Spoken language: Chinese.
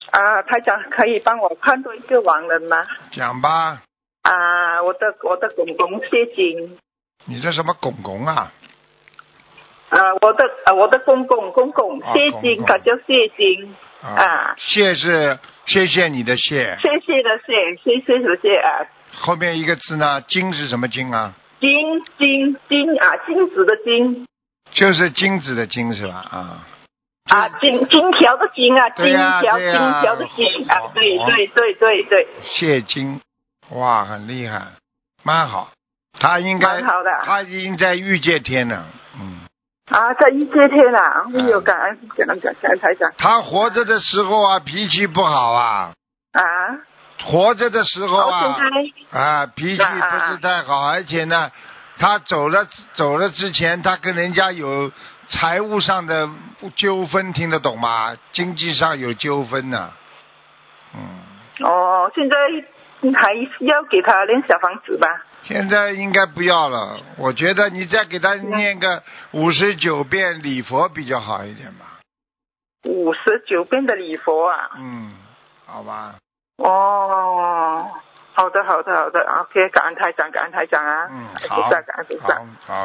台长可以帮我看多一个亡人吗？ 讲吧。 我的公公谢金。 你这什么公公啊？ 我的公公谢金，他叫谢金。 谢是谢谢你的谢。 谢谢的谢啊。 后面一个字呢？金是什么金啊？ 金金子的金。 就是金子的金是吧？ 金条的金啊， 对呀， 金条的金啊，对。 谢金，哇，很厉害，蛮好。他应该， 蛮好的。 他已经在御界天了， 在御界天啊，没有感恩台长。 他活着的时候啊，脾气不好啊。活着的时候啊，脾气不是太好，而且呢，他走了之前，他跟人家有财务上的纠纷，听得懂吗？经济上有纠纷呢。 现在还是要给他练小房子吧？ 现在应该不要了，我觉得你再给他念个59遍礼佛比较好一点吧。 59遍的礼佛啊？ 好吧。 好的 ，OK， 感恩台长啊。 好， 感恩菩萨。 好。